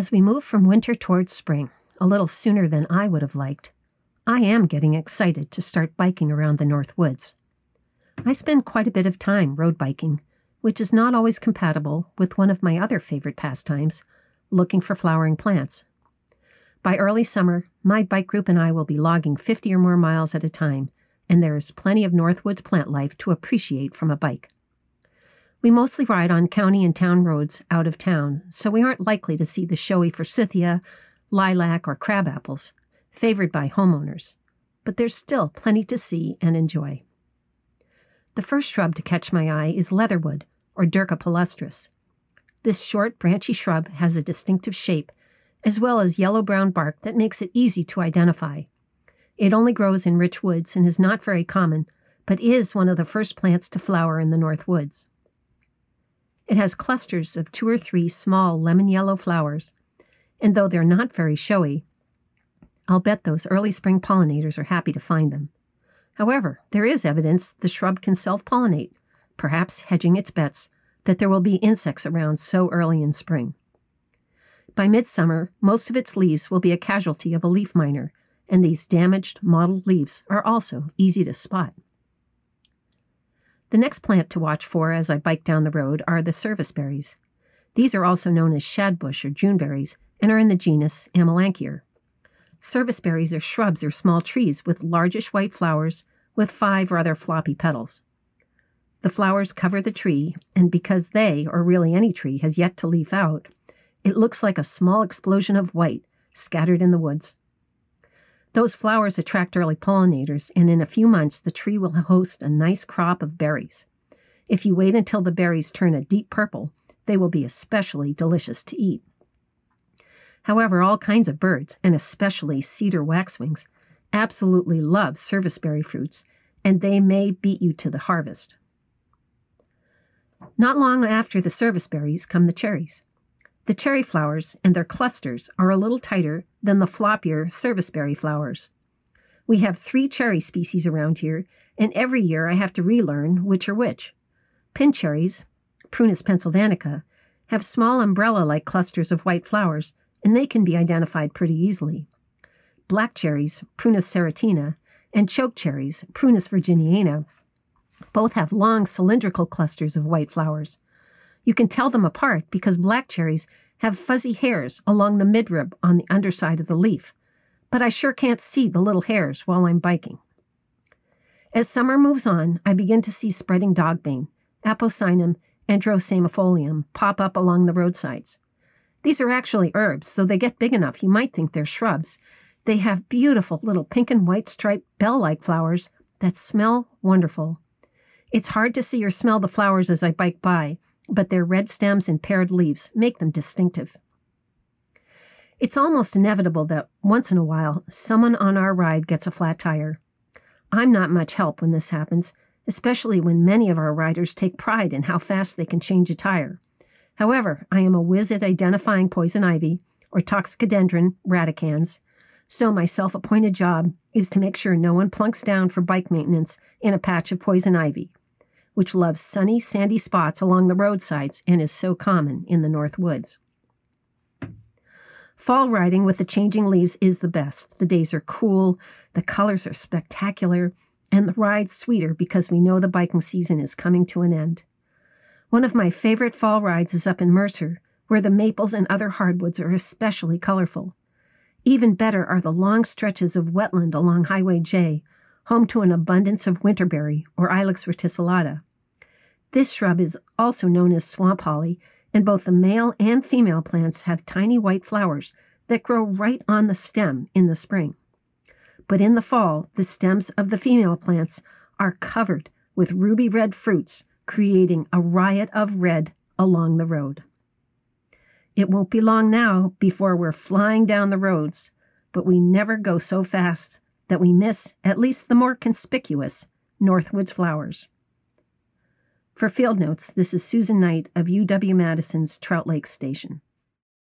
As we move from winter towards spring, a little sooner than I would have liked, I am getting excited to start biking around the North Woods. I spend quite a bit of time road biking, which is not always compatible with one of my other favorite pastimes, looking for flowering plants. By early summer, my bike group and I will be logging 50 or more miles at a time, and there is plenty of Northwoods plant life to appreciate from a bike. We mostly ride on county and town roads out of town, so we aren't likely to see the showy forsythia, lilac, or crabapples, favored by homeowners, but there's still plenty to see and enjoy. The first shrub to catch my eye is leatherwood, or Dirca palustris. This short, branchy shrub has a distinctive shape, as well as yellow-brown bark that makes it easy to identify. It only grows in rich woods and is not very common, but is one of the first plants to flower in the North Woods. It has clusters of 2 or 3 small lemon-yellow flowers, and though they're not very showy, I'll bet those early spring pollinators are happy to find them. However, there is evidence the shrub can self-pollinate, perhaps hedging its bets that there will be insects around so early in spring. By midsummer, most of its leaves will be a casualty of a leaf miner, and these damaged, mottled leaves are also easy to spot. The next plant to watch for as I bike down the road are the serviceberries. These are also known as shadbush or juneberries and are in the genus Amelanchier. Serviceberries are shrubs or small trees with largish white flowers with 5 rather floppy petals. The flowers cover the tree, and because they, or really any tree, has yet to leaf out, it looks like a small explosion of white scattered in the woods. Those flowers attract early pollinators, and in a few months the tree will host a nice crop of berries. If you wait until the berries turn a deep purple, they will be especially delicious to eat. However, all kinds of birds, and especially cedar waxwings, absolutely love serviceberry fruits, and they may beat you to the harvest. Not long after the serviceberries come the cherries. The cherry flowers and their clusters are a little tighter than the floppier serviceberry flowers. We have 3 cherry species around here, and every year I have to relearn which are which. Pin cherries, Prunus pennsylvanica, have small umbrella-like clusters of white flowers, and they can be identified pretty easily. Black cherries, Prunus serratina, and choke cherries, Prunus virginiana, both have long cylindrical clusters of white flowers. You can tell them apart because black cherries have fuzzy hairs along the midrib on the underside of the leaf, but I sure can't see the little hairs while I'm biking. As summer moves on, I begin to see spreading dogbane, Apocynon androsamifolium, pop up along the roadsides. These are actually herbs, so they get big enough you might think they're shrubs. They have beautiful little pink and white striped bell-like flowers that smell wonderful. It's hard to see or smell the flowers as I bike by, but their red stems and paired leaves make them distinctive. It's almost inevitable that once in a while, someone on our ride gets a flat tire. I'm not much help when this happens, especially when many of our riders take pride in how fast they can change a tire. However, I am a whiz at identifying poison ivy, or Toxicodendron radicans, so my self-appointed job is to make sure no one plunks down for bike maintenance in a patch of poison ivy, which loves sunny, sandy spots along the roadsides and is so common in the North Woods. Fall riding with the changing leaves is the best. The days are cool, the colors are spectacular, and the ride's sweeter because we know the biking season is coming to an end. One of my favorite fall rides is up in Mercer, where the maples and other hardwoods are especially colorful. Even better are the long stretches of wetland along Highway J, home to an abundance of winterberry, or Ilex verticillata. This shrub is also known as swamp holly, and both the male and female plants have tiny white flowers that grow right on the stem in the spring. But in the fall, the stems of the female plants are covered with ruby red fruits, creating a riot of red along the road. It won't be long now before we're flying down the roads, but we never go so fast that we miss at least the more conspicuous Northwoods flowers. For Field Notes, this is Susan Knight of UW-Madison's Trout Lake Station.